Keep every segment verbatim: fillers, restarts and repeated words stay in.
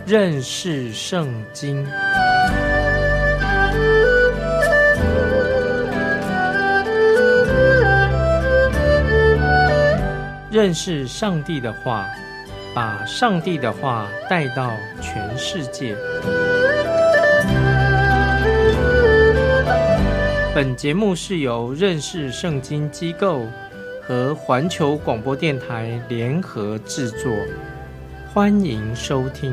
认识圣经。认识上帝的话，把上帝的话带到全世界。本节目是由认识圣经机构和环球广播电台联合制作，欢迎收听。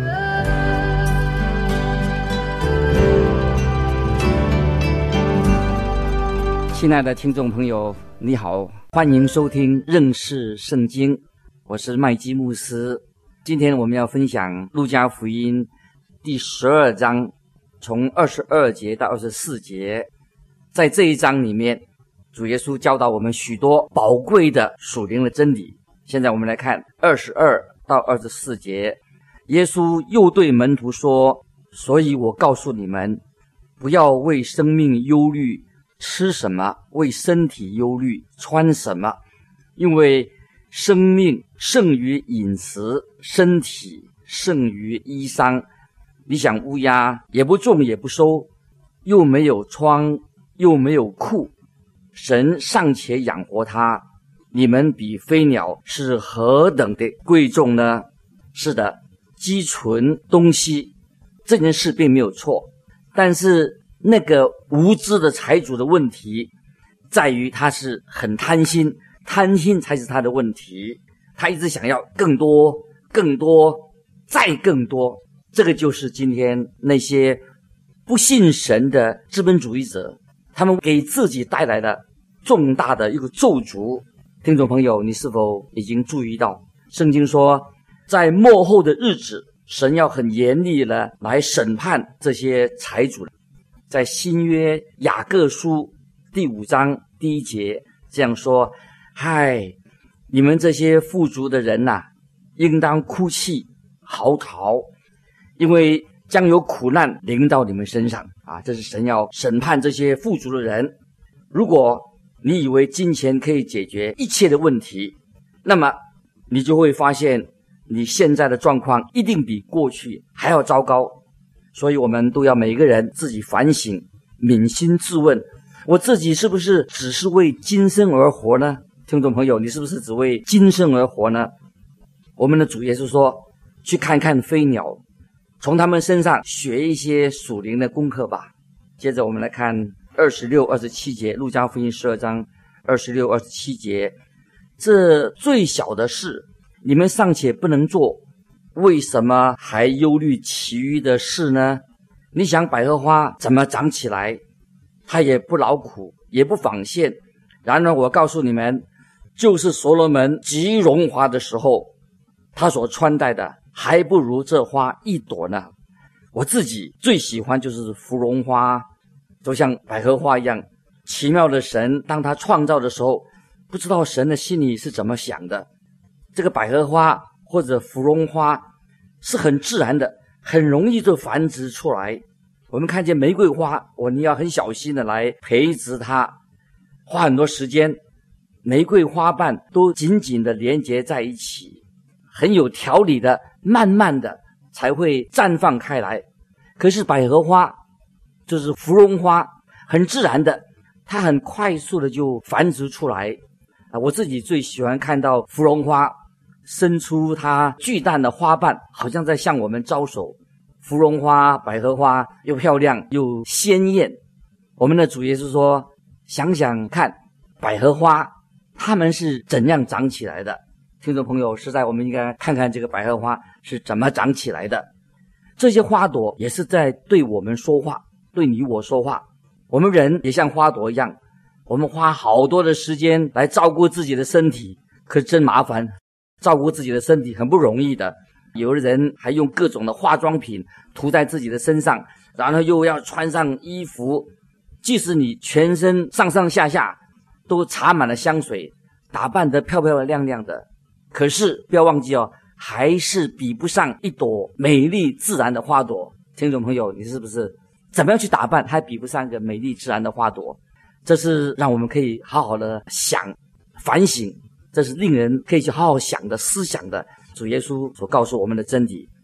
亲爱的听众朋友，你好，欢迎收听认识圣经，我是麦基牧师。今天我们要分享路加福音第十二章，从二十二节到二十四节。在这一章里面，主耶稣教导我们许多宝贵的属灵的真理。现在我们来看二十二到二十四节。耶稣又对门徒说，所以我告诉你们，不要为生命忧虑吃什么，为身体忧虑穿什么，因为生命胜于饮食，身体胜于衣裳。你想乌鸦也不种也不收，又没有窗又没有库，神尚且养活它，你们比飞鸟是何等的贵重呢？是的，积存东西这件事并没有错，但是那个无知的财主的问题在于他是很贪心，贪心才是他的问题。他一直想要更多更多再更多，这个就是今天那些不信神的资本主义者，他们给自己带来了重大的一个咒诅。听众朋友，你是否已经注意到圣经说在末后的日子，神要很严厉的来审判这些财主。在新约雅各书第五章第一节这样说，嗨，你们这些富足的人呐、啊，应当哭泣嚎啕，因为将有苦难临到你们身上啊！这是神要审判这些富足的人。如果你以为金钱可以解决一切的问题，那么你就会发现你现在的状况一定比过去还要糟糕。所以我们都要每一个人自己反省，扪心自问，我自己是不是只是为今生而活呢？听众朋友，你是不是只为今生而活呢？我们的主耶稣说，去看看飞鸟，从他们身上学一些属灵的功课吧。接着我们来看二十六、二十七节，路加福音十二章二十六、二十七节。这最小的事，你们尚且不能做，为什么还忧虑其余的事呢？你想百合花怎么长起来？它也不劳苦，也不纺线。然而我告诉你们，就是所罗门极荣华的时候，他所穿戴的还不如这花一朵呢。我自己最喜欢就是芙蓉花，就像百合花一样奇妙的神，当他创造的时候，不知道神的心里是怎么想的。这个百合花或者芙蓉花是很自然的，很容易就繁殖出来。我们看见玫瑰花，我你要很小心的来培植它，花很多时间，玫瑰花瓣都紧紧的连接在一起，很有条理的，慢慢的才会绽放开来。可是百合花就是芙蓉花，很自然的，它很快速的就繁殖出来。啊，我自己最喜欢看到芙蓉花伸出它巨大的花瓣，好像在向我们招手。芙蓉花、百合花又漂亮又鲜艳。我们的主耶稣说，想想看，百合花它们是怎样长起来的。听众朋友，实在我们应该看看这个百合花是怎么长起来的。这些花朵也是在对我们说话，对你我说话。我们人也像花朵一样，我们花好多的时间来照顾自己的身体，可真麻烦，照顾自己的身体很不容易的。有的人还用各种的化妆品涂在自己的身上，然后又要穿上衣服，即使你全身上上下下都擦满了香水，打扮得漂漂亮亮的，可是不要忘记哦，还是比不上一朵美丽自然的花朵。听众朋友，你是不是怎么样去打扮还比不上一个美丽自然的花朵？这是让我们可以好好的想反省，这是令人可以去好好想的思想的主耶稣所告诉我们的真理。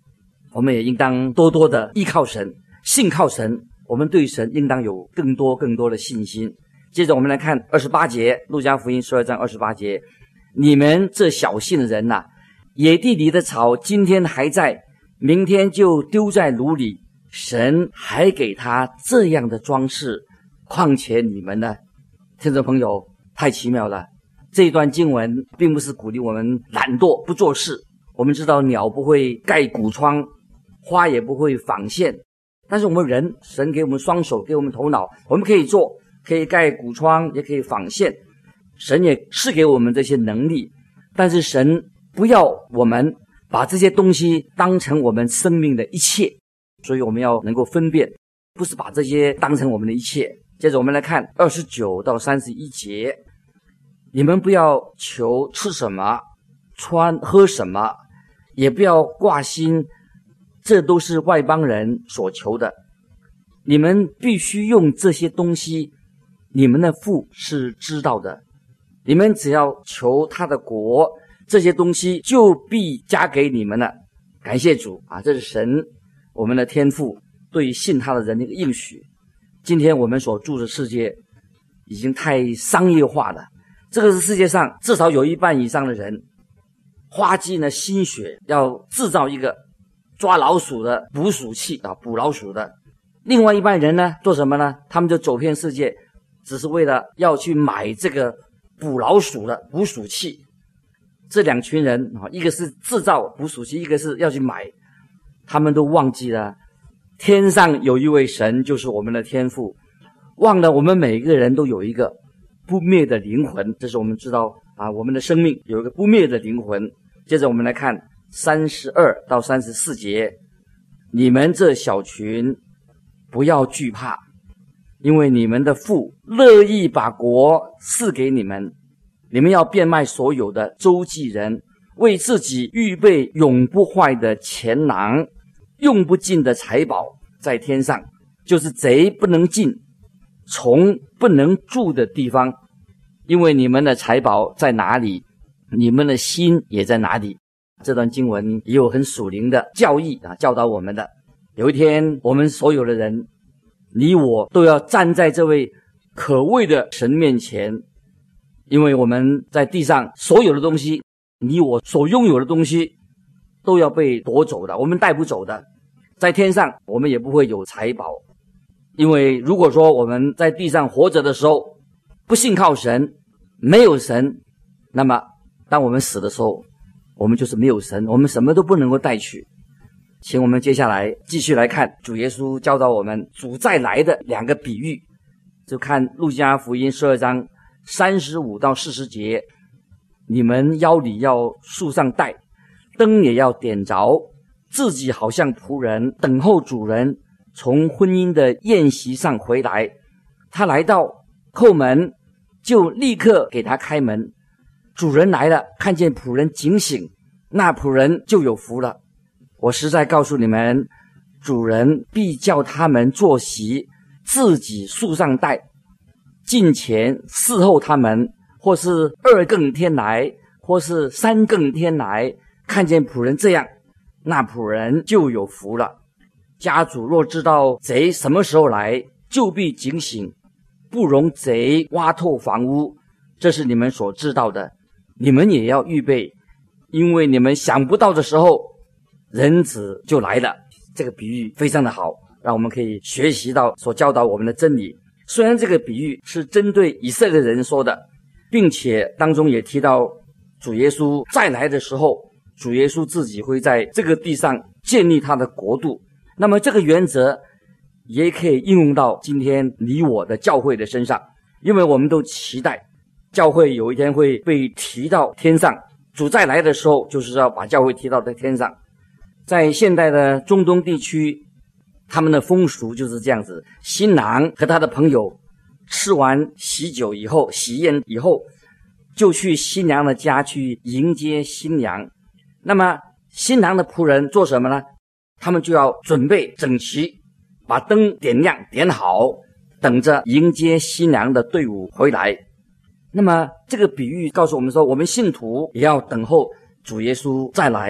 我们也应当多多的依靠神，信靠神，我们对神应当有更多更多的信心。接着我们来看二十八节，路加福音十二章二十八节，你们这小信的人呐、啊，野地里的草今天还在，明天就丢在炉里，神还给他这样的装饰，况且你们呢？听众朋友，太奇妙了。这一段经文并不是鼓励我们懒惰不做事。我们知道鸟不会盖谷窗，花也不会纺线，但是我们人，神给我们双手，给我们头脑，我们可以做，可以盖谷窗，也可以纺线。神也是给我们这些能力，但是神不要我们把这些东西当成我们生命的一切，所以我们要能够分辨，不是把这些当成我们的一切。接着我们来看二十九到三十一节，你们不要求吃什么穿喝什么，也不要挂心，这都是外邦人所求的。你们必须用这些东西，你们的父是知道的。你们只要求他的国，这些东西就必加给你们了。感谢主啊，这是神我们的天父对信他的人的一个应许。今天我们所住的世界已经太商业化了，这个是世界上至少有一半以上的人花尽了心血要制造一个抓老鼠的捕鼠器啊，捕老鼠的。另外一半人呢，做什么呢？他们就走遍世界，只是为了要去买这个捕老鼠的捕鼠器。这两群人啊，一个是制造捕鼠器，一个是要去买，他们都忘记了天上有一位神，就是我们的天父，忘了我们每个人都有一个不灭的灵魂。这是我们知道啊，我们的生命有一个不灭的灵魂。接着我们来看三十二到三十四节，你们这小群不要惧怕，因为你们的父乐意把国赐给你们。你们要变卖所有的，周济人，为自己预备永不坏的钱囊，用不尽的财宝在天上，就是贼不能进，虫不能住的地方。因为你们的财宝在哪里，你们的心也在哪里。这段经文也有很属灵的教义啊，教导我们的。有一天我们所有的人，你我都要站在这位可畏的神面前，因为我们在地上所有的东西，你我所拥有的东西都要被夺走的，我们带不走的。在天上我们也不会有财宝，因为如果说我们在地上活着的时候不信靠神，没有神，那么当我们死的时候，我们就是没有神，我们什么都不能够带去。请我们接下来继续来看主耶稣教导我们主再来的两个比喻，就看路加福音十二章三十五到四十节。你们腰里要束上带，灯也要点着，自己好像仆人等候主人从婚姻的宴席上回来。他来到叩门，就立刻给他开门。主人来了，看见仆人警醒，那仆人就有福了。我实在告诉你们，主人必叫他们坐席，自己束上带，近前伺候他们，或是二更天来，或是三更天来，看见仆人这样，那仆人就有福了。家主若知道贼什么时候来，就必警醒，不容贼挖透房屋。这是你们所知道的，你们也要预备，因为你们想不到的时候，人子就来了。这个比喻非常的好，让我们可以学习到所教导我们的真理。虽然这个比喻是针对以色列人说的，并且当中也提到主耶稣再来的时候，主耶稣自己会在这个地上建立他的国度。那么这个原则也可以应用到今天你我的教会的身上，因为我们都期待教会有一天会被提到天上，主再来的时候就是要把教会提到在天上。在现代的中东地区，他们的风俗就是这样子，新郎和他的朋友吃完喜酒以后，喜宴以后，就去新娘的家去迎接新娘。那么新郎的仆人做什么呢？他们就要准备整齐，把灯点亮点好，等着迎接新娘的队伍回来。那么这个比喻告诉我们说，我们信徒也要等候主耶稣再来。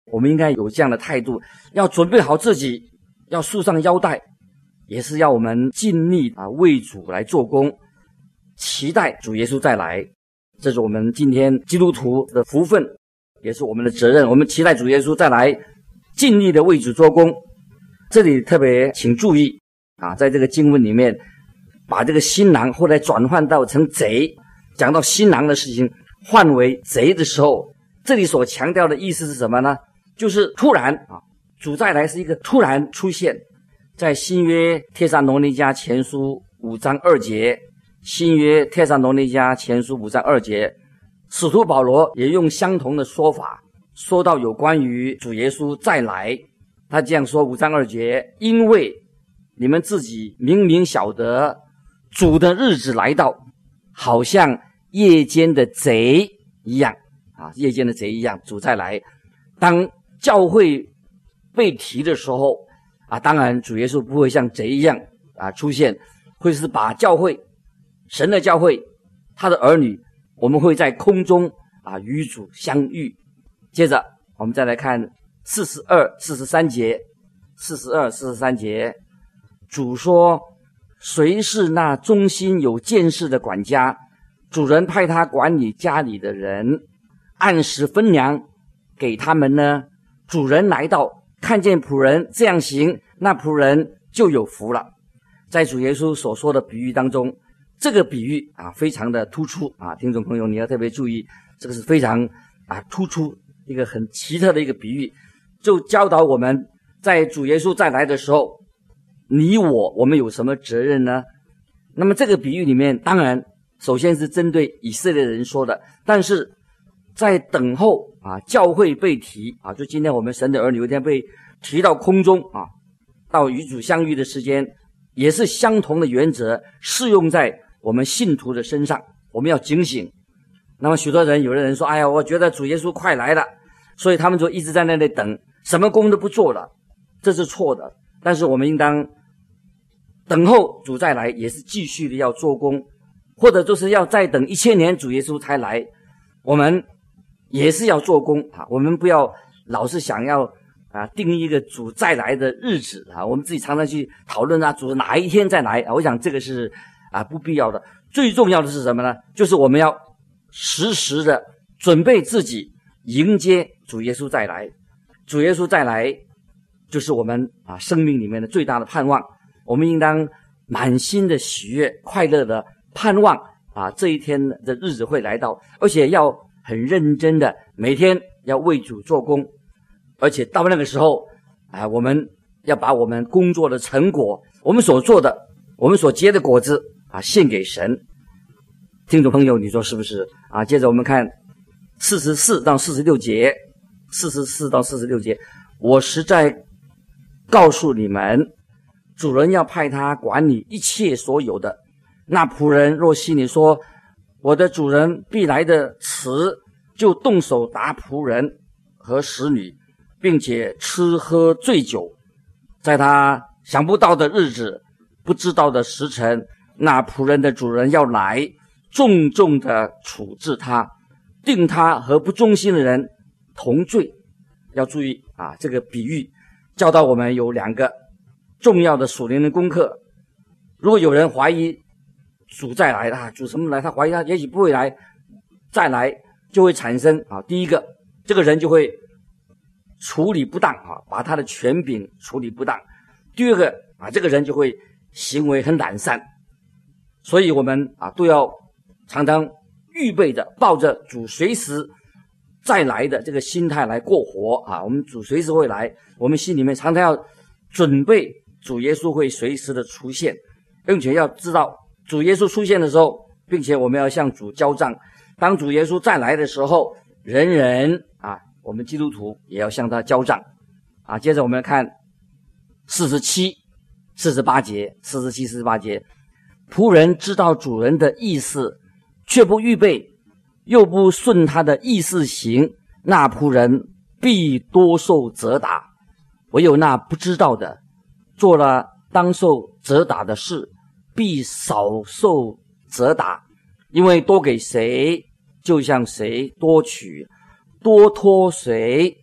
我们应该有这样的态度，要准备好自己，要束上腰带，也是要我们尽力啊为主来做工，期待主耶稣再来。这是我们今天基督徒的福分，也是我们的责任。我们期待主耶稣再来，尽力的为主做工。这里特别请注意啊，在这个经文里面，把这个新郎后来转换到成贼，讲到新郎的事情换为贼的时候，这里所强调的意思是什么呢？就是突然啊，主再来是一个突然出现。在新约帖撒罗尼迦前书五章二节，新约帖撒罗尼迦前书五章二节，使徒保罗也用相同的说法说到有关于主耶稣再来。他这样说，五章二节，因为你们自己明明晓得主的日子来到，好像夜间的贼一样啊，夜间的贼一样，主再来。当教会被提的时候啊，当然主耶稣不会像贼一样啊出现，会是把教会，神的教会，他的儿女，我们会在空中啊与主相遇。接着我们再来看四十二、四十三节，四十二、四十三节，主说：谁是那忠心有见识的管家？主人派他管理家里的人，按时分粮给他们呢。主人来到，看见仆人这样行，那仆人就有福了。在主耶稣所说的比喻当中，这个比喻啊非常的突出啊，听众朋友你要特别注意，这个是非常啊突出一个很奇特的一个比喻，就教导我们在主耶稣再来的时候，你我我们有什么责任呢？那么这个比喻里面，当然首先是针对以色列人说的，但是在等候啊教会被提啊，就今天我们神的儿女有一天被提到空中啊，到与主相遇的时间，也是相同的原则适用在我们信徒的身上。我们要警醒。那么许多人，有的人说，哎呀，我觉得主耶稣快来了，所以他们就一直在那里等，什么工都不做了，这是错的。但是我们应当等候主再来，也是继续的要做工，或者就是要再等一千年主耶稣才来，我们也是要做工啊。我们不要老是想要啊定一个主再来的日子啊，我们自己常常去讨论啊，主哪一天再来啊，我想这个是啊不必要的。最重要的是什么呢？就是我们要时时的准备自己迎接主耶稣再来。主耶稣再来就是我们啊生命里面的最大的盼望，我们应当满心的喜悦快乐的盼望啊这一天的日子会来到，而且要很认真的每天要为主做工，而且到那个时候啊我们要把我们工作的成果，我们所做的，我们所结的果子啊献给神。听众朋友你说是不是啊？接着我们看四十四到四十六节，四十四到四十六节，我实在告诉你们，主人要派他管理一切所有的。那仆人若心里说，我的主人必来的迟，就动手打仆人和使女，并且吃喝醉酒，在他想不到的日子，不知道的时辰，那仆人的主人要来，重重的处置他，定他和不忠心的人同罪。要注意啊，这个比喻教导我们有两个重要的属灵的功课。如果有人怀疑主再来啊，主什么来？他怀疑他也许不会来，再来就会产生啊，第一个，这个人就会处理不当啊，把他的权柄处理不当。第二个啊，这个人就会行为很懒散。所以我们啊都要常常预备着，抱着主随时再来的这个心态来过活啊。我们主随时会来，我们心里面常常要准备主耶稣会随时的出现，并且要知道主耶稣出现的时候，并且我们要向主交账。当主耶稣再来的时候，人人啊，我们基督徒也要向他交账啊。接着我们看四十七、四十八节，四十七、四十八节，仆人知道主人的意思，却不预备，又不顺他的意思行，那仆人必多受责打。唯有那不知道的，做了当受责打的事，必少受责打。因为多给谁，就向谁多取；多托谁，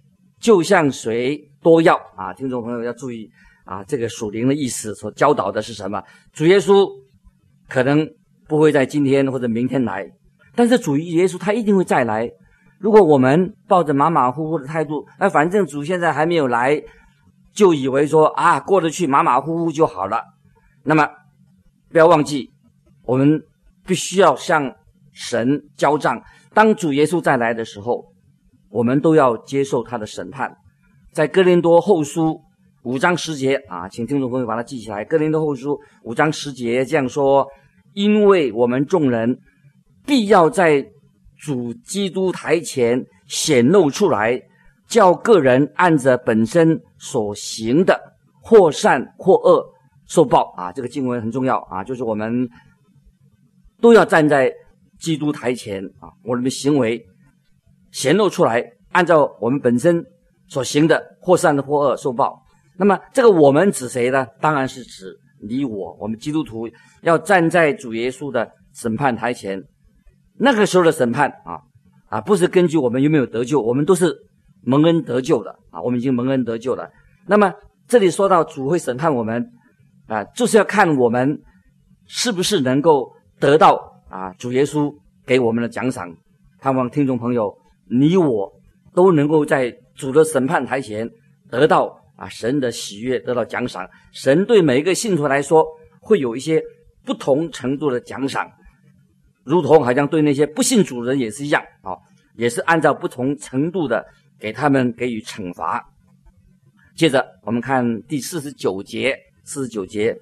就向谁多要啊。听众朋友要注意啊，这个属灵的意思所教导的是什么？主耶稣可能不会在今天或者明天来，但是主耶稣他一定会再来。如果我们抱着马马虎虎的态度，那反正主现在还没有来，就以为说啊过得去马马虎虎就好了，那么不要忘记，我们必须要向神交账。当主耶稣再来的时候，我们都要接受他的审判。在哥林多后书五章十节啊，请听众朋友把它记起来。哥林多后书五章十节这样说：因为我们众人必要在主基督台前显露出来，叫个人按着本身所行的，或善或恶受报啊。这个经文很重要啊，就是我们都要站在基督台前啊，我们的行为显露出来，按照我们本身所行的，或善的或恶受报。那么这个我们指谁呢？当然是指你我，我们基督徒要站在主耶稣的审判台前。那个时候的审判啊啊，不是根据我们有没有得救，我们都是蒙恩得救的啊，我们已经蒙恩得救了。那么这里说到主会审判我们啊，就是要看我们是不是能够得到啊主耶稣给我们的奖赏。盼望听众朋友你我都能够在主的审判台前得到啊神的喜悦，得到奖赏。神对每一个信徒来说会有一些不同程度的奖赏，如同好像对那些不信主的人也是一样啊，也是按照不同程度的给他们给予惩罚。接着我们看第四十九节，四十九节，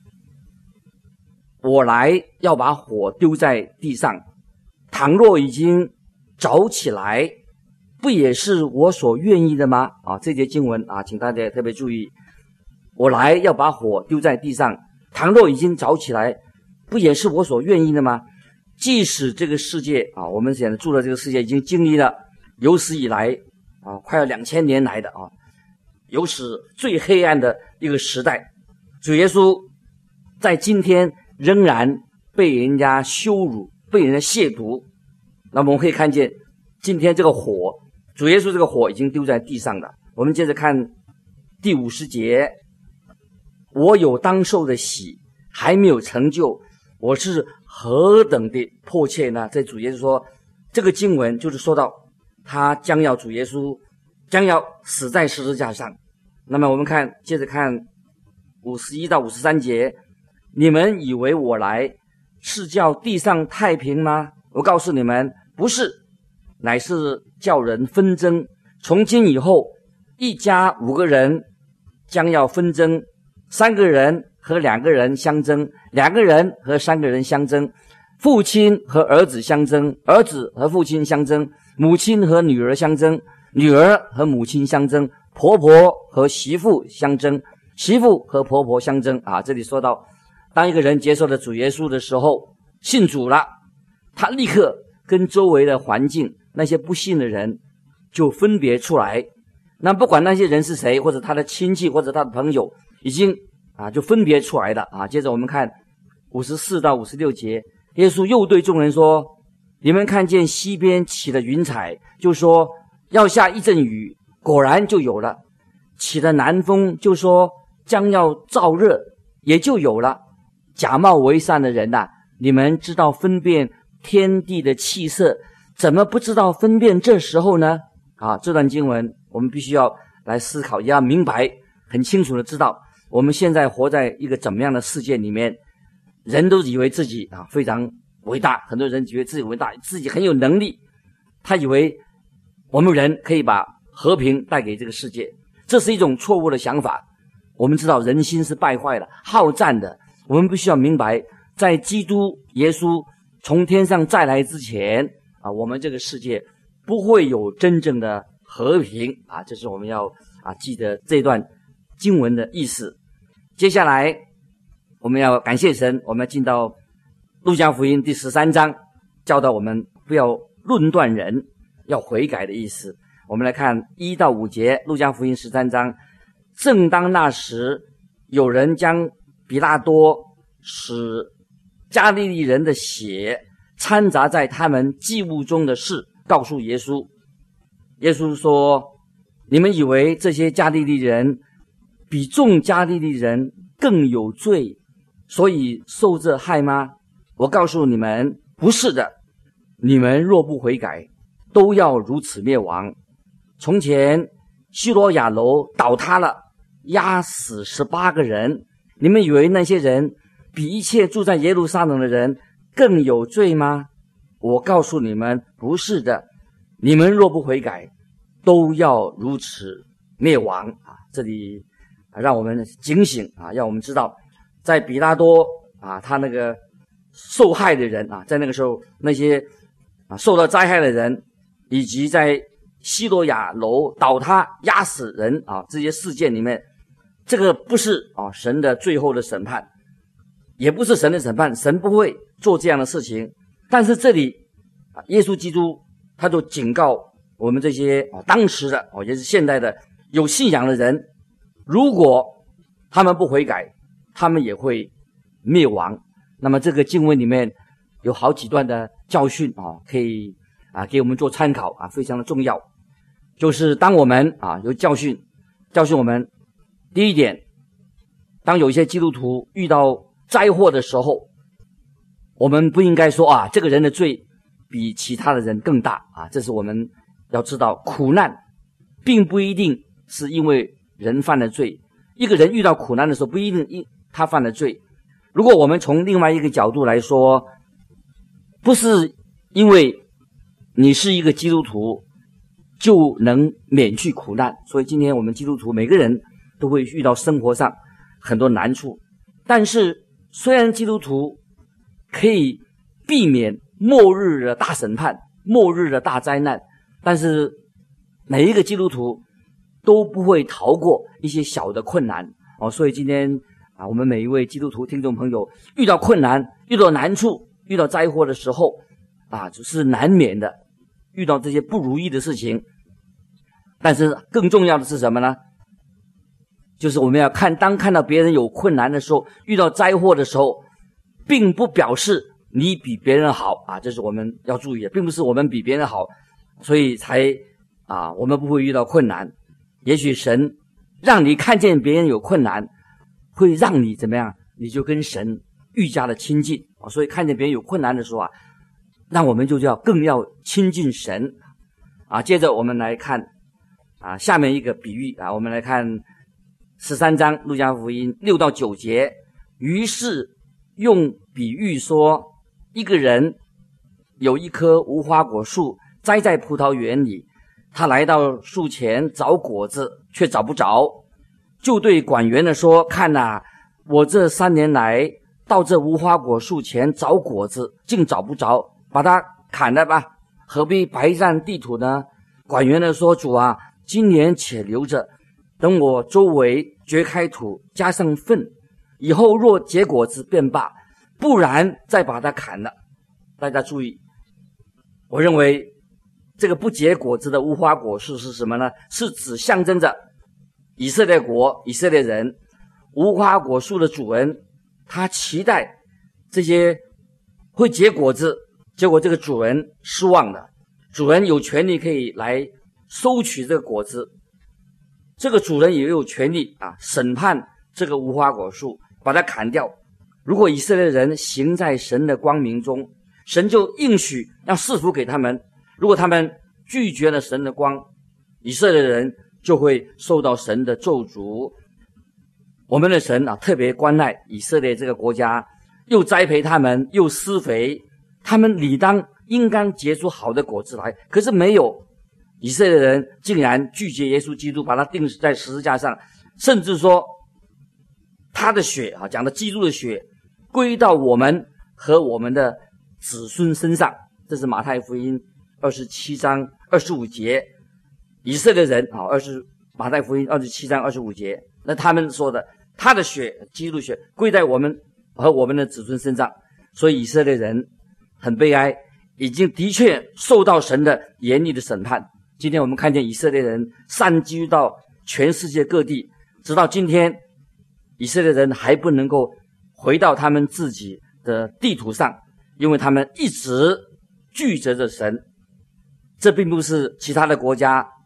我来要把火丢在地上，倘若已经着起来，不也是我所愿意的吗？啊，这节经文啊，请大家特别注意，我来要把火丢在地上，倘若已经着起来，不也是我所愿意的吗？即使这个世界啊，我们现在住的这个世界已经经历了有史以来啊，快要两千年来的啊，有史最黑暗的一个时代，主耶稣在今天仍然被人家羞辱，被人家亵渎。那么我们可以看见今天这个火，主耶稣这个火已经丢在地上了。我们接着看第五十节，我有当受的喜还没有成就，我是何等的迫切呢？这主耶稣说，这个经文就是说到他将要主耶稣将要死在十字架上。那么我们看接着看五十一到五十三节，你们以为我来是叫地上太平吗？我告诉你们，不是，乃是叫人纷争。从今以后，一家五个人将要纷争，三个人和两个人相争，两个人和三个人相争，父亲和儿子相争，儿子和父亲相争，母亲和女儿相争，女儿和母亲相争，婆婆和媳妇相争，媳妇和婆婆相争啊。这里说到，当一个人接受了主耶稣的时候，信主了，他立刻跟周围的环境那些不信的人就分别出来。那不管那些人是谁，或者他的亲戚，或者他的朋友，已经啊就分别出来了啊。接着我们看五十四到五十六节，耶稣又对众人说，你们看见西边起了云彩，就说要下一阵雨，果然就有了。起了南风，就说将要燥热，也就有了。假冒为善的人啊，你们知道分辨天地的气色，怎么不知道分辨这时候呢？啊，这段经文我们必须要来思考，也要明白，很清楚的知道我们现在活在一个怎么样的世界里面。人都以为自己啊非常伟大，很多人以为自己伟大，自己很有能力，他以为我们人可以把和平带给这个世界，这是一种错误的想法。我们知道人心是败坏的，好战的，我们必须要明白，在基督耶稣从天上再来之前啊，我们这个世界不会有真正的和平啊，这是我们要啊记得这段经文的意思。接下来我们要感谢神，我们要进到路加福音第十三章，教导我们不要论断人，要悔改的意思。我们来看一到五节，路加福音十三章。正当那时，有人将比拉多使加利利人的血掺杂在他们祭物中的事告诉耶稣。耶稣说， 你们以为这些加利利人比众加利利人更有罪，所以受这害吗？我告诉你们，不是的。你们若不悔改，都要如此灭亡。从前希罗亚楼倒塌了，压死十八个人，你们以为那些人比一切住在耶路撒冷的人更有罪吗？我告诉你们，不是的。你们若不悔改，都要如此灭亡啊！这里啊，让我们警醒啊，让我们知道，在比拉多啊，他那个受害的人啊，在那个时候那些啊受到灾害的人，以及在希罗亚楼倒塌压死人啊这些事件里面，这个不是啊神的最后的审判，也不是神的审判，神不会做这样的事情。但是这里啊，耶稣基督他就警告我们这些啊当时的哦也是现代的有信仰的人，如果他们不悔改，他们也会灭亡。那么这个经文里面有好几段的教训啊，可以啊给我们做参考啊，非常的重要。就是当我们啊有教训，教训我们，第一点，当有一些基督徒遇到灾祸的时候，我们不应该说啊这个人的罪比其他的人更大啊，这是我们要知道，苦难并不一定是因为人犯了罪，一个人遇到苦难的时候不一定因他犯了罪。如果我们从另外一个角度来说，不是因为你是一个基督徒就能免去苦难，所以今天我们基督徒每个人都会遇到生活上很多难处，但是虽然基督徒可以避免末日的大审判，末日的大灾难，但是每一个基督徒都不会逃过一些小的困难哦。所以今天啊，我们每一位基督徒听众朋友遇到困难，遇到难处，遇到灾祸的时候啊，就是难免的遇到这些不如意的事情。但是更重要的是什么呢？就是我们要看，当看到别人有困难的时候，遇到灾祸的时候，并不表示你比别人好啊，这是我们要注意的，并不是我们比别人好，所以才啊我们不会遇到困难。也许神让你看见别人有困难，会让你怎么样？你就跟神愈加的亲近啊。所以看见别人有困难的时候啊，那我们就要更要亲近神啊。接着我们来看啊下面一个比喻啊，我们来看十三章路加福音六到九节。于是用比喻说，一个人有一棵无花果树栽在葡萄园里，他来到树前找果子，却找不着，就对管园的说，看哪，我这三年来到这无花果树前找果子，竟找不着，把它砍了吧，何必白占地土呢？管园的说，主啊，今年且留着，等我周围掘开土，加上粪，以后若结果子便罢，不然再把它砍了。大家注意，我认为这个不结果子的无花果树是什么呢？是指象征着以色列国、以色列人。无花果树的主人他期待这些会结果子，结果这个主人失望了。主人有权利可以来收取这个果子，这个主人也有权利啊审判这个无花果树，把它砍掉。如果以色列人行在神的光明中，神就应许要赐福给他们；如果他们拒绝了神的光，以色列人就会受到神的咒诅。我们的神啊，特别关爱以色列这个国家，又栽培他们，又施肥，他们理当应当结出好的果子来。可是没有，以色列人竟然拒绝耶稣基督，把他钉在十字架上，甚至说他的血啊，讲的基督的血归到我们和我们的子孙身上。这是马太福音二十七章二十五节，以色列人啊，二十马太福音二十七章二十五节，那他们说的，他的血，基督血归在我们和我们的子孙身上。所以以色列人很悲哀，已经的确受到神的严厉的审判。今天我们看见以色列人散居到全世界各地，直到今天以色列人还不能够回到他们自己的地图上，因为他们一直拒绝着神。这并不是其他的国家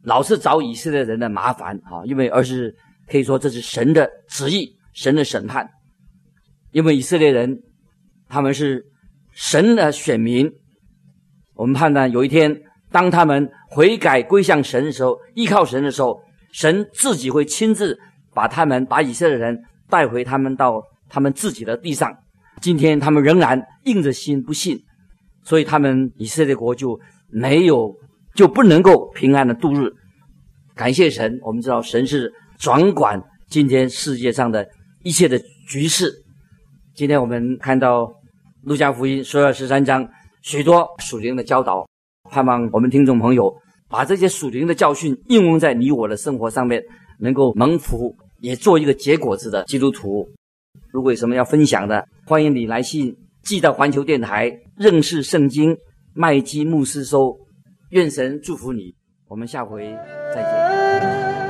老是找以色列人的麻烦啊，因为而是可以说这是神的旨意，神的审判。因为以色列人他们是神的选民，我们判断有一天当他们悔改归向神的时候，依靠神的时候，神自己会亲自把他们把以色列人带回他们到他们自己的地上。今天他们仍然硬着心不信，所以他们以色列国就没有就不能够平安的度日。感谢神，我们知道神是掌管今天世界上的一切的局势。今天我们看到路加福音十二十三章许多属灵的教导，盼望我们听众朋友把这些属灵的教训应用在你我的生活上面，能够蒙福，也做一个结果子的基督徒。如果有什么要分享的，欢迎你来信寄到环球电台认识圣经麦基牧师收。愿神祝福你，我们下回再见。